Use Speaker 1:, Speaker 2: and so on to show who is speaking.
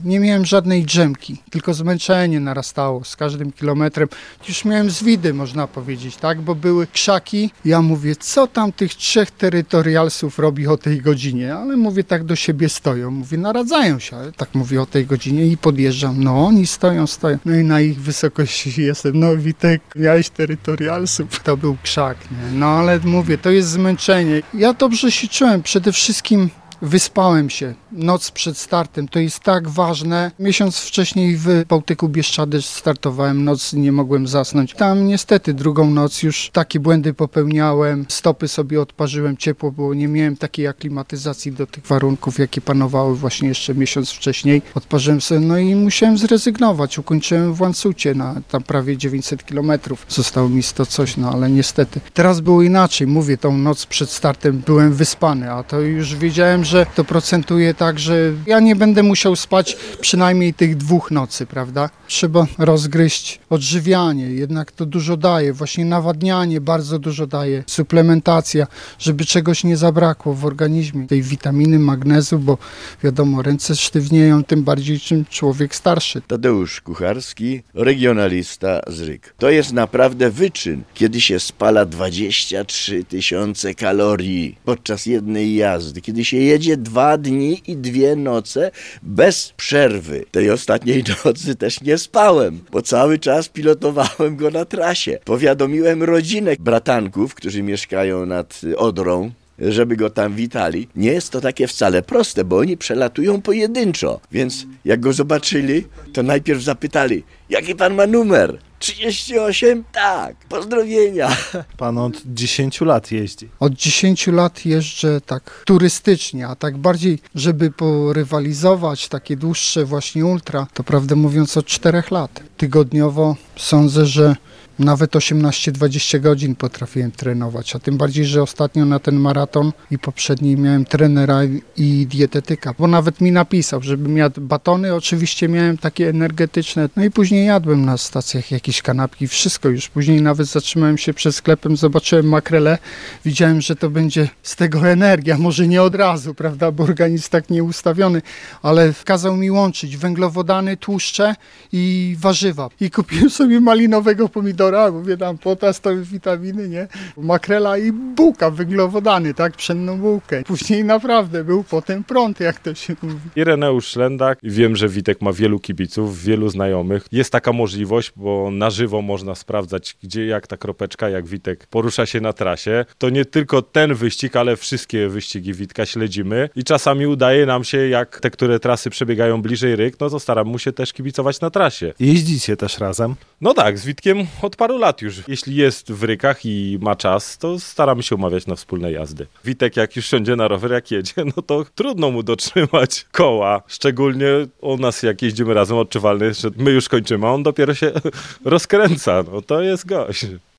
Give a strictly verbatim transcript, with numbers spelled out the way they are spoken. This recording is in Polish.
Speaker 1: Nie miałem żadnej drzemki, tylko zmęczenie narastało z każdym kilometrem. Już miałem zwidy, można powiedzieć, tak, bo były krzaki. Ja mówię, co tam tych trzech terytorialsów robi o tej godzinie? Ale mówię, tak do siebie stoją. Mówię, naradzają się, ale tak mówię o tej godzinie i podjeżdżam. No oni stoją, stoją. No i na ich wysokości jestem. No Witek, miałeś terytorialsów. To był krzak, nie? No ale mówię, to jest zmęczenie. Ja dobrze się czułem, przede wszystkim wyspałem się noc przed startem, to jest tak ważne. Miesiąc wcześniej w Bałtyku Bieszczady startowałem, noc nie mogłem zasnąć. Tam niestety drugą noc już takie błędy popełniałem, stopy sobie odparzyłem, ciepło było, nie miałem takiej aklimatyzacji do tych warunków, jakie panowały właśnie jeszcze miesiąc wcześniej. Odparzyłem sobie, no i musiałem zrezygnować, ukończyłem w Łańcucie na tam prawie dziewięćset kilometrów. Zostało mi sto coś, no ale niestety. Teraz było inaczej, mówię, tą noc przed startem byłem wyspany, a to już wiedziałem, że to procentuje tak, że ja nie będę musiał spać przynajmniej tych dwóch nocy, prawda? Trzeba rozgryźć odżywianie, jednak to dużo daje, właśnie nawadnianie bardzo dużo daje, suplementacja, żeby czegoś nie zabrakło w organizmie, tej witaminy, magnezu, bo wiadomo, ręce sztywnieją, tym bardziej czym człowiek starszy.
Speaker 2: Tadeusz Kucharski, regionalista z Ryk. To jest naprawdę wyczyn, kiedy się spala dwadzieścia trzy tysiące kalorii podczas jednej jazdy, kiedy się jedzie dwa dni i dwie noce bez przerwy. Tej ostatniej nocy też nie spałem, bo cały czas pilotowałem go na trasie. Powiadomiłem rodzinę bratanków, którzy mieszkają nad Odrą, żeby go tam witali. Nie jest to takie wcale proste, bo oni przelatują pojedynczo. Więc jak go zobaczyli, to najpierw zapytali, jaki pan ma numer? trzydzieści osiem? Tak, pozdrowienia.
Speaker 3: Pan od dziesięciu lat jeździ.
Speaker 1: Od dziesięciu lat jeżdżę tak turystycznie, a tak bardziej, żeby porywalizować takie dłuższe właśnie ultra, to prawdę mówiąc od czterech lat. Tygodniowo sądzę, że nawet osiemnaście dwadzieścia godzin potrafiłem trenować, a tym bardziej, że ostatnio na ten maraton i poprzedni miałem trenera i dietetyka, bo nawet mi napisał, żebym jadł batony, oczywiście miałem takie energetyczne, no i później jadłem na stacjach jakieś kanapki, wszystko już. Później nawet zatrzymałem się przed sklepem, zobaczyłem makrelę, widziałem, że to będzie z tego energia, może nie od razu, prawda, bo organizm tak nie ustawiony, ale kazał mi łączyć węglowodany, tłuszcze i warzywa. I kupiłem sobie malinowego pomidora, mówię tam potas, to witaminy, nie? Makrela i bułka, węglowodany, tak? Pszenną bułkę. Później naprawdę był potem prąd, jak to się mówi.
Speaker 4: Ireneusz Szlendak. Wiem, że Witek ma wielu kibiców, wielu znajomych. Jest taka możliwość, bo na żywo można sprawdzać, gdzie jak ta kropeczka, jak Witek porusza się na trasie. To nie tylko ten wyścig, ale wszystkie wyścigi Witka śledzimy i czasami udaje nam się, jak te, które trasy przebiegają bliżej Ryk, no to staram mu się też kibicować na trasie.
Speaker 3: Jeździcie też razem?
Speaker 4: No tak, z Witkiem od paru lat już. Jeśli jest w Rykach i ma czas, to staramy się umawiać na wspólne jazdy. Witek jak już siądzie na rower, jak jedzie, no to trudno mu dotrzymać koła. Szczególnie u nas, jak jeździmy razem, odczuwalny jest, że my już kończymy, a on dopiero się rozkręca. No to jest gość.